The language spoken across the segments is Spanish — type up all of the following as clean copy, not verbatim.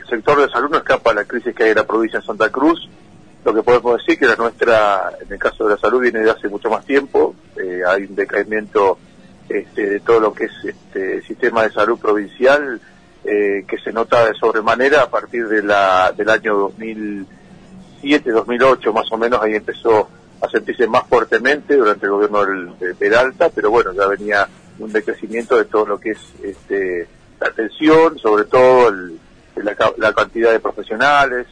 sector de salud no escapa a la crisis que hay en la provincia de Santa Cruz. Lo que podemos decir que la nuestra, en el caso de la salud, viene de hace mucho más tiempo. Hay un decaimiento de todo lo que es el sistema de salud provincial, que se nota de sobremanera a partir del año 2007-2008, más o menos. Ahí empezó a sentirse más fuertemente durante el gobierno de Peralta, pero bueno, ya venía un decrecimiento de todo lo que es la atención, sobre todo la cantidad de profesionales,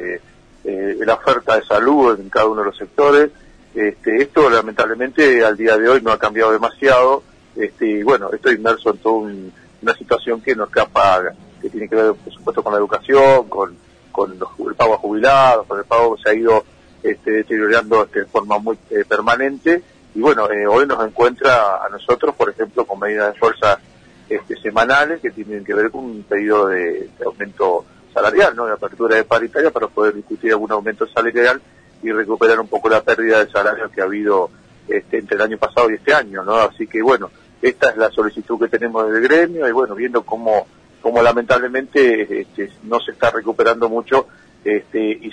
la oferta de salud en cada uno de los sectores. Esto lamentablemente al día de hoy no ha cambiado demasiado, y bueno, estoy inmerso en toda una situación que no escapa, que tiene que ver por supuesto con la educación, con el pago a jubilados, con el pago que se ha ido deteriorando de forma muy permanente, y bueno, hoy nos encuentra a nosotros, por ejemplo, con medidas de fuerza semanales que tienen que ver con un pedido de aumento salarial, ¿no?, de apertura de paritaria para poder discutir algún aumento salarial y recuperar un poco la pérdida de salario que ha habido entre el año pasado y este año, ¿no? Así que bueno, esta es la solicitud que tenemos desde el gremio, y bueno, viendo cómo lamentablemente no se está recuperando mucho, y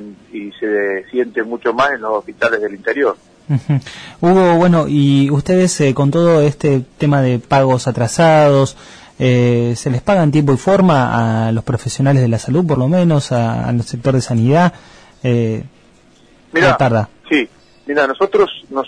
se siente mucho más en los hospitales del interior. Uh-huh. Hugo, bueno, y ustedes con todo este tema de pagos atrasados, ¿se les paga en tiempo y forma a los profesionales de la salud, por lo menos, al sector de sanidad? Mira, tarda. Sí, mira, nosotros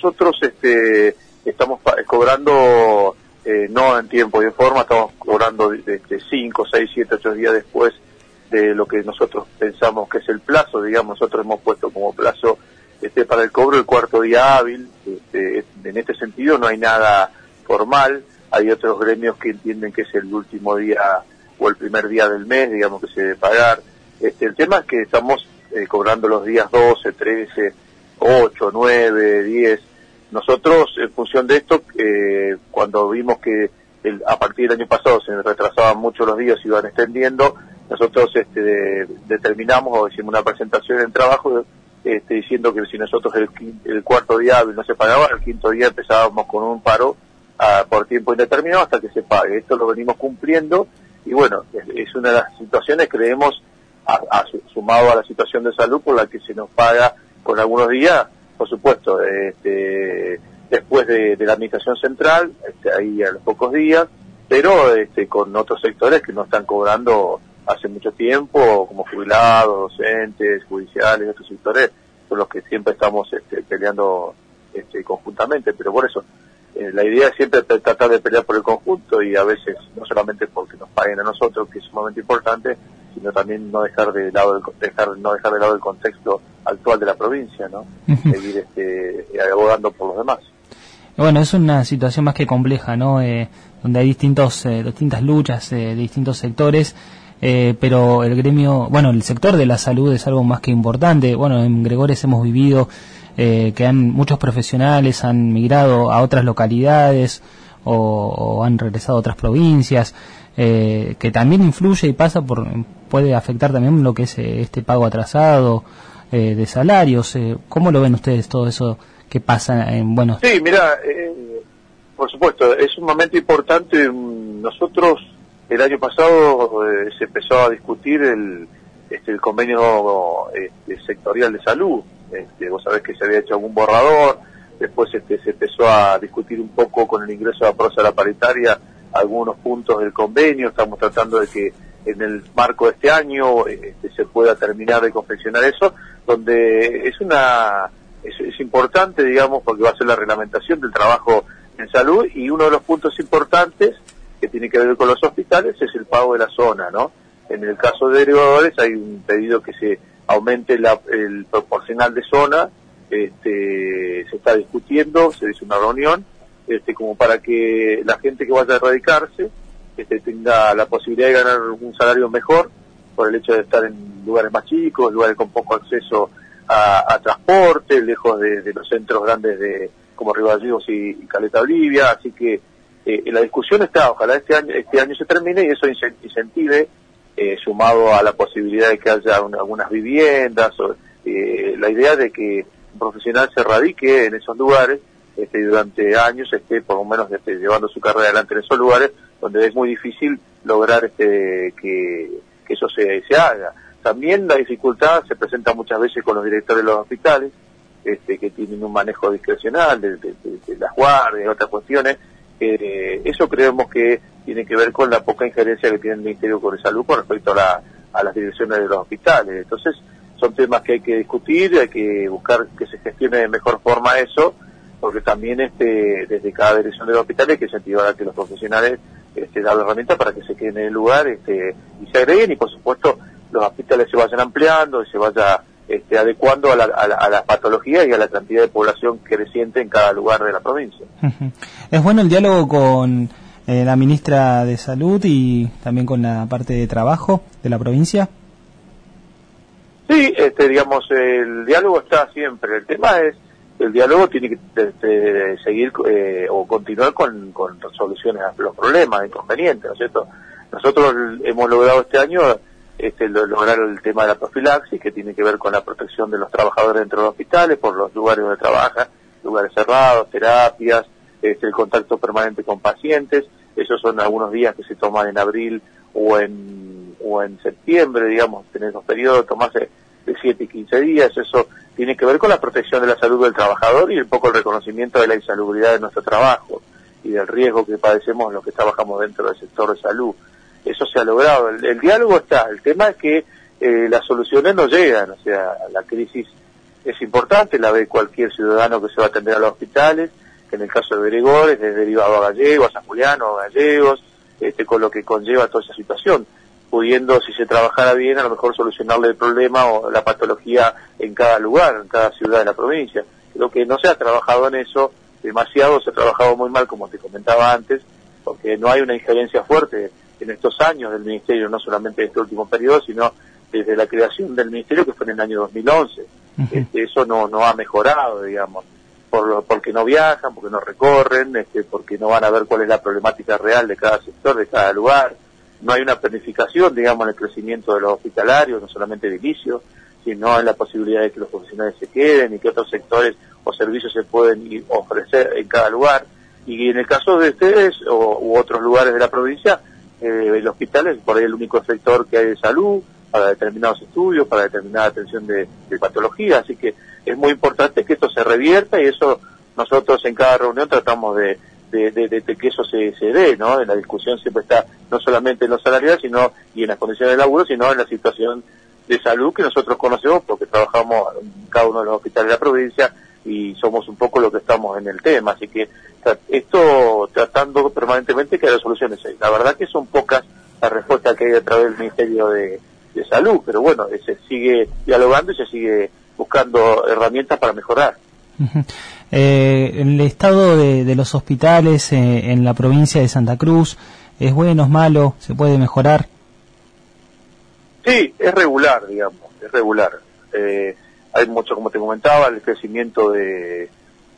estamos cobrando no en tiempo y en forma, estamos cobrando de 5, 6, 7, 8 días después de lo que nosotros pensamos que es el plazo. Digamos, nosotros hemos puesto como plazo para el cobro el cuarto día hábil. En este sentido no hay nada formal. Hay otros gremios que entienden que es el último día o el primer día del mes, digamos, que se debe pagar. El tema es que estamos cobrando los días 12, 13, 8, 9, 10. Nosotros, en función de esto, cuando vimos que a partir del año pasado se retrasaban mucho los días y iban extendiendo, nosotros determinamos o hicimos una presentación en trabajo diciendo que si nosotros el cuarto día hábil no se pagaba, el quinto día empezábamos con un paro por tiempo indeterminado hasta que se pague. Esto lo venimos cumpliendo, y bueno, es una de las situaciones, creemos, sumado a la situación de salud, por la que se nos paga con algunos días, por supuesto, después de la administración central, ahí a los pocos días, pero con otros sectores que no están cobrando hace mucho tiempo, como jubilados, docentes, judiciales, otros sectores, con los que siempre estamos peleando conjuntamente. Pero por eso, la idea es siempre tratar de pelear por el conjunto, y a veces no solamente porque nos paguen a nosotros, que es sumamente importante, sino también no dejar de lado el contexto actual de la provincia, ¿no? Seguir abogando por los demás. Bueno, es una situación más que compleja, ¿no? Donde hay distintas luchas de distintos sectores, pero el gremio, bueno, el sector de la salud es algo más que importante. Bueno, en Gregores hemos vivido que muchos profesionales han migrado a otras localidades o han regresado a otras provincias, que también influye y puede afectar también lo que es este pago atrasado de salarios. ¿Cómo lo ven ustedes todo eso que pasa bueno? Sí, mira, por supuesto, es un momento importante. Nosotros el año pasado se empezó a discutir el convenio sectorial de salud. Vos sabés que se había hecho algún borrador, después se empezó a discutir un poco con el ingreso a prosa a la paritaria algunos puntos del convenio. Estamos tratando de que en el marco de este año se pueda terminar de confeccionar eso, donde es importante, digamos, porque va a ser la reglamentación del trabajo en salud, y uno de los puntos importantes que tiene que ver con los hospitales es el pago de la zona, ¿no? En el caso de Gregores hay un pedido que se aumente el proporcional de zona. Se está discutiendo, se hizo una reunión, como para que la gente que vaya a radicarse tenga la posibilidad de ganar un salario mejor, por el hecho de estar en lugares más chicos, lugares con poco acceso a transporte, lejos de los centros grandes como Río Gallegos y Caleta Olivia. Así que la discusión está, ojalá este año se termine y eso incentive, sumado a la posibilidad de que haya algunas viviendas, la idea de que un profesional se radique en esos lugares y durante años esté por lo menos llevando su carrera adelante en esos lugares donde es muy difícil lograr que que eso se haga. También la dificultad se presenta muchas veces con los directores de los hospitales, que tienen un manejo discrecional de las guardias y otras cuestiones. Eso creemos que tiene que ver con la poca injerencia que tiene el Ministerio de Salud con respecto a las direcciones de los hospitales. Entonces, son temas que hay que discutir, hay que buscar que se gestione de mejor forma eso, porque también desde cada dirección de los hospitales hay que incentivar a que los profesionales den la herramienta para que se queden en el lugar y se agreguen, y por supuesto los hospitales se vayan ampliando y se vaya adecuando a la patología y a la cantidad de población creciente en cada lugar de la provincia. Es bueno el diálogo con la ministra de Salud y también con la parte de trabajo de la provincia. Sí, digamos, el diálogo está siempre. El tema es, el diálogo tiene que seguir o continuar con soluciones a los problemas, inconvenientes, ¿no es cierto? Nosotros hemos logrado este año lograr el tema de la profilaxis, que tiene que ver con la protección de los trabajadores dentro de los hospitales, por los lugares donde trabajan, lugares cerrados, terapias, el contacto permanente con pacientes. Esos son algunos días que se toman en abril o en septiembre, digamos, tener los periodos, tomarse de 7 y 15 días. Eso tiene que ver con la protección de la salud del trabajador y un poco el reconocimiento de la insalubridad de nuestro trabajo y del riesgo que padecemos los que trabajamos dentro del sector de salud. Eso se ha logrado. El diálogo está. El tema es que las soluciones no llegan. O sea, la crisis es importante, la ve cualquier ciudadano que se va a atender a los hospitales, que en el caso de Gregores es derivado a Gallegos, a San Juliano, a Gallegos, con lo que conlleva toda esa situación, pudiendo, si se trabajara bien, a lo mejor solucionarle el problema o la patología en cada lugar, en cada ciudad de la provincia. Creo que no se ha trabajado en eso demasiado, se ha trabajado muy mal, como te comentaba antes, porque no hay una injerencia fuerte en estos años del Ministerio, no solamente en este último periodo, sino desde la creación del Ministerio, que fue en el año 2011. Eso no ha mejorado, digamos, porque no viajan, porque no recorren, porque no van a ver cuál es la problemática real de cada sector, de cada lugar. No hay una planificación, digamos, en el crecimiento de los hospitalarios, no solamente edilicios, sino en la posibilidad de que los profesionales se queden y que otros sectores o servicios se pueden ofrecer en cada lugar. Y en el caso de ustedes u otros lugares de la provincia, el hospital es por ahí el único sector que hay de salud para determinados estudios, para determinada atención de patología, así que es muy importante que esto se revierta, y eso nosotros en cada reunión tratamos de que eso se dé, ¿no? En la discusión siempre está no solamente en los salariales y en las condiciones de laburo, sino en la situación de salud que nosotros conocemos porque trabajamos en cada uno de los hospitales de la provincia y somos un poco lo que estamos en el tema, así que esto tratando permanentemente que haya soluciones. La verdad que son pocas las respuestas que hay a través del Ministerio de Salud, pero bueno, se sigue dialogando y se sigue buscando herramientas para mejorar. El estado de los hospitales en la provincia de Santa Cruz, ¿es bueno, es malo? ¿Se puede mejorar? Sí, es regular, digamos, es regular. Hay mucho, como te comentaba, el crecimiento de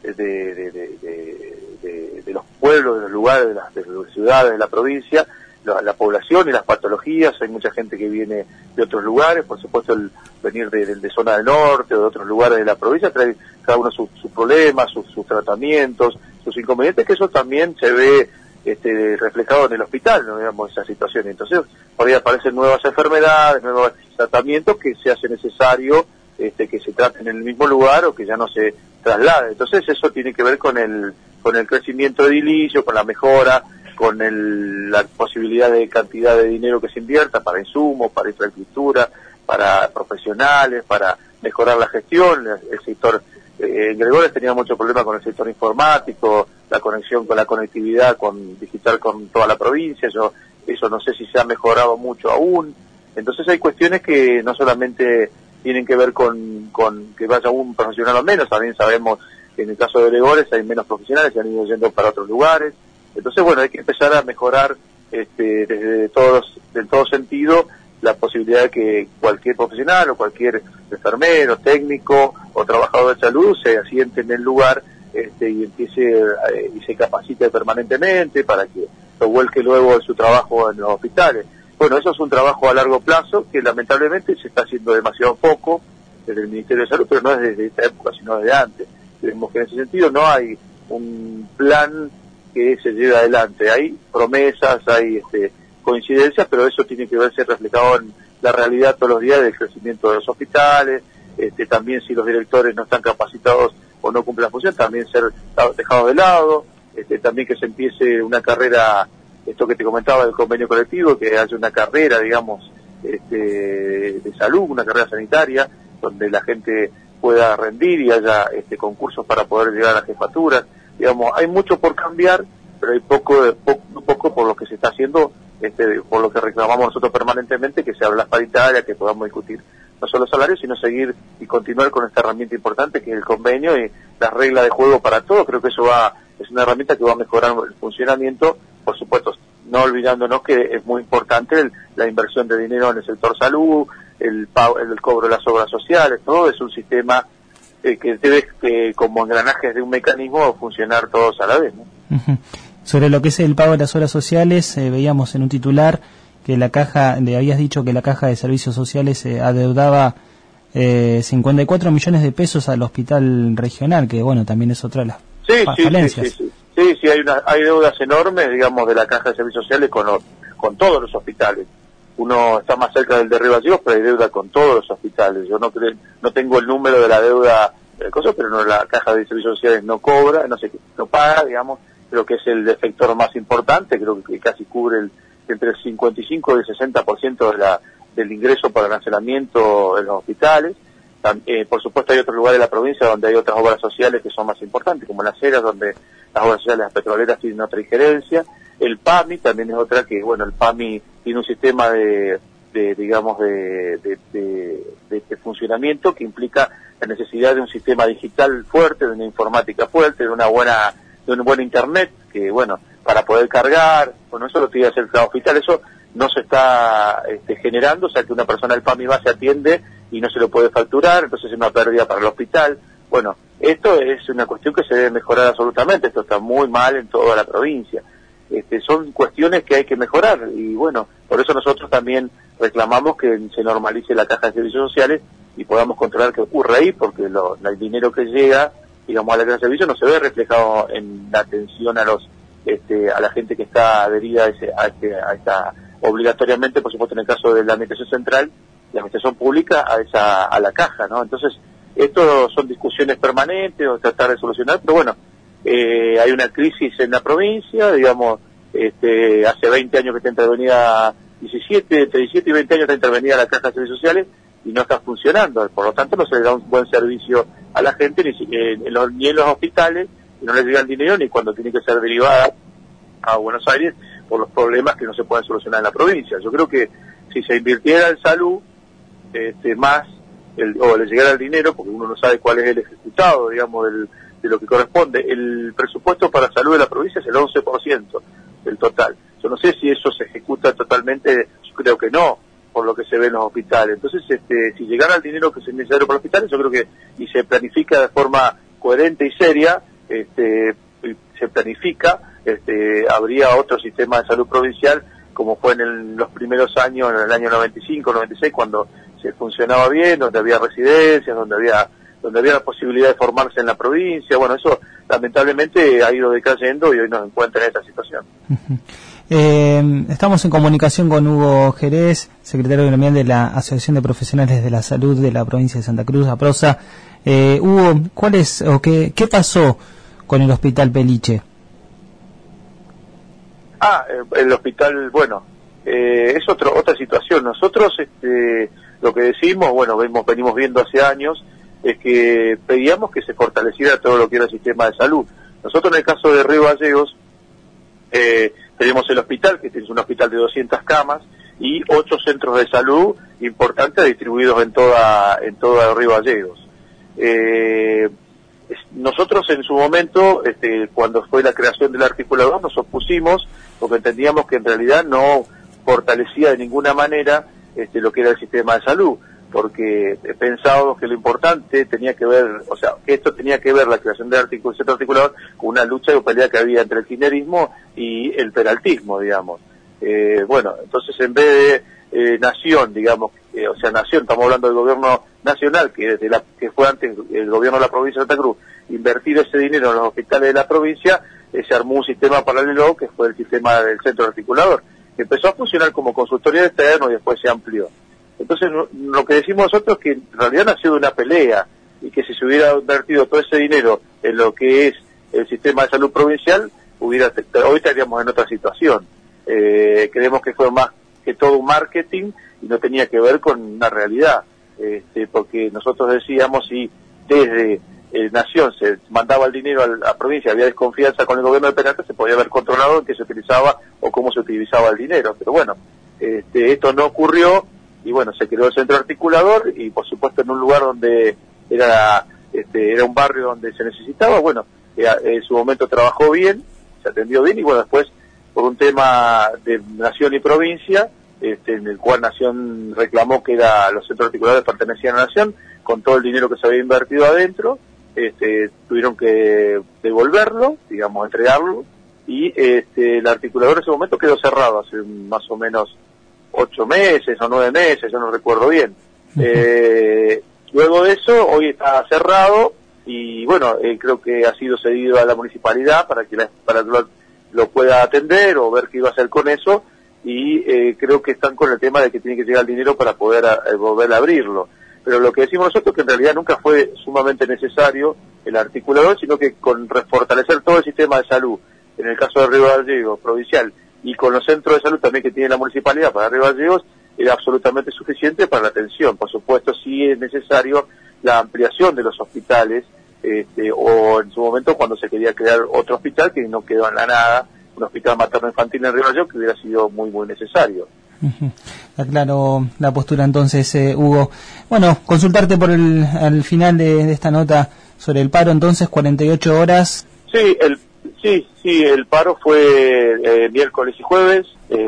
los pueblos, de los lugares, de las ciudades, de la provincia, la población y las patologías. Hay mucha gente que viene de otros lugares, por supuesto el venir de zona del norte o de otros lugares de la provincia trae cada uno sus problemas, sus tratamientos, sus inconvenientes, que eso también se ve reflejado en el hospital, ¿no? Digamos, esa situación. Entonces, por ahí aparecen nuevas enfermedades, nuevos tratamientos que se hace necesario que se traten en el mismo lugar o que ya no se trasladen. Entonces, eso tiene que ver con el crecimiento edilicio, con la mejora, con la posibilidad de cantidad de dinero que se invierta para insumos, para infraestructura, para profesionales, para mejorar la gestión. El sector, en Gregores tenía mucho problema con el sector informático, la conexión con la conectividad digital con toda la provincia. Eso no sé si se ha mejorado mucho aún. Entonces hay cuestiones que no solamente tienen que ver con que vaya un profesional o menos, también sabemos que en el caso de Gregores hay menos profesionales que han ido yendo para otros lugares. Entonces, bueno, hay que empezar a mejorar desde todo sentido la posibilidad de que cualquier profesional o cualquier enfermero, técnico o trabajador de salud se asiente en el lugar y empiece y se capacite permanentemente para que lo vuelque luego en su trabajo en los hospitales. Bueno, eso es un trabajo a largo plazo que lamentablemente se está haciendo demasiado poco desde el Ministerio de Salud, pero no es desde esta época, sino desde antes. Creemos que en ese sentido no hay un plan que se lleve adelante. Hay promesas, hay coincidencias, pero eso tiene que verse reflejado en la realidad todos los días del crecimiento de los hospitales, también si los directores no están capacitados o no cumplen la función, también ser dejados de lado, también que se empiece una carrera, esto que te comentaba del convenio colectivo, que haya una carrera, digamos, de salud, una carrera sanitaria, donde la gente pueda rendir y haya concursos para poder llegar a las jefaturas. Digamos, hay mucho por cambiar, pero hay poco por lo que se está haciendo, por lo que reclamamos nosotros permanentemente, que se habla paritaria, que podamos discutir no solo salarios, sino seguir y continuar con esta herramienta importante que es el convenio y las reglas de juego para todos. Creo que eso es una herramienta que va a mejorar el funcionamiento, por supuesto, no olvidándonos que es muy importante la inversión de dinero en el sector salud, el cobro de las obras sociales, todo es un sistema que debe, como engranajes de un mecanismo, funcionar todos a la vez, ¿no? Uh-huh. Sobre lo que es el pago de las obras sociales, veíamos en un titular que le habías dicho que la Caja de Servicios Sociales adeudaba 54 millones de pesos al hospital regional, que bueno, también es otra de las falencias. Sí, hay deudas enormes, digamos, de la Caja de Servicios Sociales con todos los hospitales. Uno está más cerca del de Río Gallegos, pero hay deuda con todos los hospitales. Yo no tengo el número de la deuda, pero no, la Caja de Servicios Sociales no cobra, no paga, digamos. Creo que es el efector más importante, creo que casi cubre entre el 55 y el 60% del ingreso para el almacenamiento en los hospitales. Por supuesto hay otros lugares de la provincia donde hay otras obras sociales que son más importantes, como las Heras, donde las obras sociales, las petroleras tienen otra injerencia. El PAMI también es otra que, bueno, el PAMI tiene un sistema de funcionamiento que implica la necesidad de un sistema digital fuerte, de una informática fuerte, de un buen internet, que bueno, para poder cargar, bueno, eso lo tiene que hacer cada hospital, eso no se está generando, o sea que una persona del PAMI va, se atiende y no se lo puede facturar, entonces es una pérdida para el hospital. Bueno, esto es una cuestión que se debe mejorar absolutamente, esto está muy mal en toda la provincia. Son cuestiones que hay que mejorar y bueno, por eso nosotros también reclamamos que se normalice la Caja de Servicios Sociales y podamos controlar qué ocurre ahí, porque el dinero que llega, digamos, a la Caja de Servicios no se ve reflejado en la atención a la gente que está adherida a esta obligatoriamente, por supuesto en el caso de la administración central, la administración pública a la caja, ¿no? Entonces, esto son discusiones permanentes o tratar de solucionar, pero bueno, hay una crisis en la provincia, digamos, hace 20 años que está intervenida, entre 17 y 20 años está intervenida la Caja de Servicios Sociales y no está funcionando, por lo tanto no se le da un buen servicio a la gente ni en los hospitales, y no les llega el dinero ni cuando tiene que ser derivada a Buenos Aires por los problemas que no se pueden solucionar en la provincia. Yo creo que si se invirtiera en salud más, o le llegara el dinero, porque uno no sabe cuál es el ejecutado, digamos, de lo que corresponde, el presupuesto para salud de la provincia es el 11% del total. Yo no sé si eso se ejecuta totalmente, yo creo que no, por lo que se ve en los hospitales. Entonces, si llegara el dinero que es necesario para los hospitales, yo creo que, y se planifica de forma coherente y seria, se planifica, habría otro sistema de salud provincial, como fue en los primeros años, en el año 95, 96, cuando se funcionaba bien, donde había residencias, donde había la posibilidad de formarse en la provincia. Bueno, eso lamentablemente ha ido decayendo y hoy nos encuentra en esta situación. Estamos en comunicación con Hugo Jerez, secretario gremial de la Asociación de Profesionales de la Salud de la provincia de Santa Cruz, APROSA. Hugo, ¿qué pasó con el Hospital Peliche? El hospital, bueno, es otra situación. Nosotros lo que decimos, bueno, venimos viendo hace años, es que pedíamos que se fortaleciera todo lo que era el sistema de salud. Nosotros en el caso de Río Gallegos tenemos el hospital, que es un hospital de 200 camas, y 8 centros de salud importantes distribuidos en toda Río Gallegos. Nosotros en su momento, cuando fue la creación del articulador, nos opusimos porque entendíamos que en realidad no fortalecía de ninguna manera lo que era el sistema de salud, porque pensábamos que lo importante tenía que ver, o sea, que esto tenía que ver la creación del centro articulador con una lucha de pelea que había entre el kirchnerismo y el peraltismo, digamos. Bueno, entonces en vez de Nación, digamos, Nación, estamos hablando del gobierno nacional, que fue antes el gobierno de la provincia de Santa Cruz, invertir ese dinero en los hospitales de la provincia, se armó un sistema paralelo que fue el sistema del centro articulador. empezó a funcionar como consultoría externo y después se amplió. Entonces, lo que decimos nosotros es que en realidad nació de una pelea, y que si se hubiera invertido todo ese dinero en lo que es el sistema de salud provincial, hoy estaríamos en otra situación. Creemos que fue más que todo un marketing y no tenía que ver con una realidad, porque nosotros decíamos, si desde Nación se mandaba el dinero a la provincia, había desconfianza con el gobierno de Perotti, se podía haber controlado en qué se utilizaba o cómo se utilizaba el dinero. Pero bueno, esto no ocurrió, y bueno, se creó el centro articulador, y por supuesto en un lugar donde era un barrio donde se necesitaba. Bueno, en su momento trabajó bien, se atendió bien, y bueno, después por un tema de Nación y provincia, en el cual Nación reclamó que los centros articuladores pertenecían a Nación, con todo el dinero que se había invertido adentro, tuvieron que devolverlo, digamos, entregarlo, y el articulador en ese momento quedó cerrado hace más o menos 8 meses o 9 meses, yo no recuerdo bien. Luego de eso, hoy está cerrado, y bueno, creo que ha sido cedido a la municipalidad para que lo pueda atender o ver qué iba a hacer con eso, y creo que están con el tema de que tiene que llegar el dinero para poder volver a abrirlo. Pero lo que decimos nosotros es que en realidad nunca fue sumamente necesario el articulador, sino que con fortalecer todo el sistema de salud, en el caso de Río Gallegos, provincial, y con los centros de salud también que tiene la municipalidad para Río Gallegos, era absolutamente suficiente para la atención. Por supuesto, sí es necesario la ampliación de los hospitales, o en su momento cuando se quería crear otro hospital, que no quedó en la nada, un hospital materno-infantil en Río Gallegos, que hubiera sido muy, muy necesario. Claro, la postura entonces, Hugo. Bueno, consultarte al final de esta nota sobre el paro, entonces, 48 horas. Sí, el paro fue miércoles y jueves,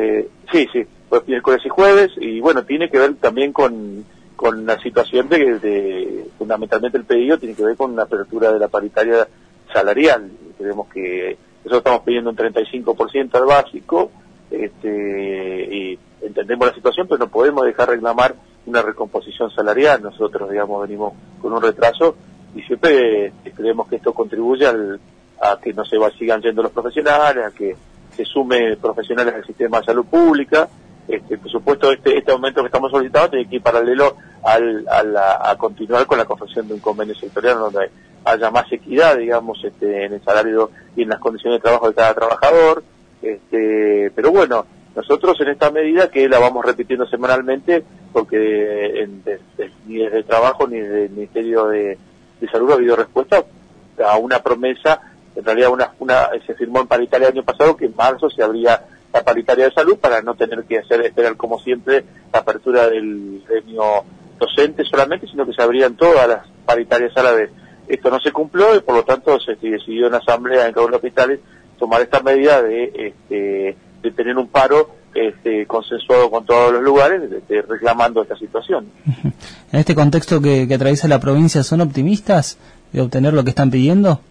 fue miércoles y jueves, y bueno, tiene que ver también con la situación de fundamentalmente el pedido tiene que ver con la apertura de la paritaria salarial. Creemos que nosotros estamos pidiendo un 35% al básico, y entendemos la situación, pero no podemos dejar reclamar una recomposición salarial. Nosotros, digamos, venimos con un retraso, y siempre creemos que esto contribuye a que no se sigan yendo los profesionales, a que se sume profesionales al sistema de salud pública. Por supuesto, este aumento que estamos solicitando tiene que ir paralelo a continuar con la confección de un convenio sectorial donde haya más equidad, digamos, en el salario y en las condiciones de trabajo de cada trabajador. Pero bueno, nosotros en esta medida, que la vamos repitiendo semanalmente, porque ni desde el trabajo ni desde el Ministerio de Salud ha habido respuesta a una promesa. En realidad se firmó en paritaria el año pasado que en marzo se abría la paritaria de salud, para no tener que esperar como siempre la apertura del gremio docente solamente, sino que se abrían todas las paritarias a la vez. Esto no se cumplió, y por lo tanto se decidió en asamblea en cada uno de los hospitales tomar esta medida de tener un paro consensuado con todos los lugares, reclamando esta situación. En este contexto que atraviesa la provincia, ¿son optimistas de obtener lo que están pidiendo?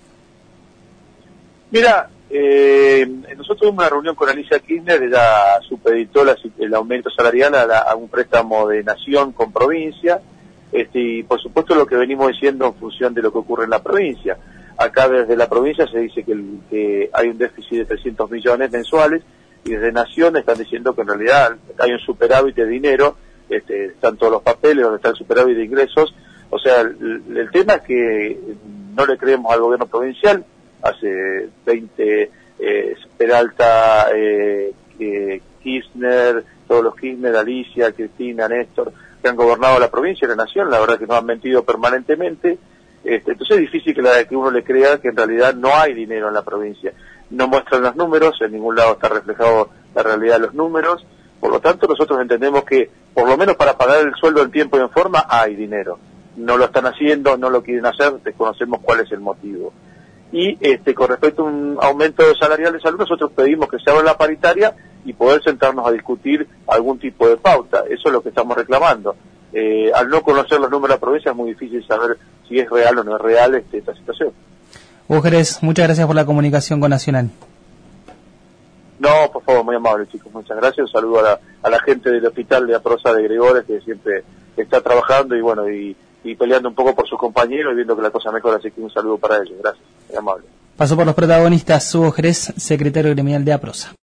Mira, nosotros tuvimos una reunión con Alicia Kirchner. Ella supeditó el aumento salarial a un préstamo de Nación con provincia, y por supuesto lo que venimos diciendo en función de lo que ocurre en la provincia. Acá desde la provincia se dice que hay un déficit de 300 millones mensuales, y desde Nación están diciendo que en realidad hay un superávit de dinero, están todos los papeles donde está el superávit de ingresos. O sea, el tema es que no le creemos al gobierno provincial. Hace 20, Peralta, Kirchner, todos los Kirchner, Alicia, Cristina, Néstor, que han gobernado la provincia y la Nación, la verdad que nos han mentido permanentemente. Entonces es difícil que uno le crea que en realidad no hay dinero en la provincia. No muestran los números, en ningún lado está reflejado la realidad de los números. Por lo tanto, nosotros entendemos que, por lo menos para pagar el sueldo en tiempo y en forma, hay dinero. No lo están haciendo, no lo quieren hacer, desconocemos cuál es el motivo. Y con respecto a un aumento salarial de salud, nosotros pedimos que se abra la paritaria y poder sentarnos a discutir algún tipo de pauta. Eso es lo que estamos reclamando. Al no conocer los números de la provincia es muy difícil saber si es real o no es real esta situación. Hugo Jerez, muchas gracias por la comunicación con Nacional. No, por favor, muy amable, chicos, muchas gracias. Un saludo a la gente del hospital de Aprosa de Gregores, que siempre está trabajando y bueno, y peleando un poco por sus compañeros y viendo que la cosa mejora, así que un saludo para ellos. Gracias, muy amable. Pasó por los protagonistas Hugo Jerez, secretario gremial de Aprosa.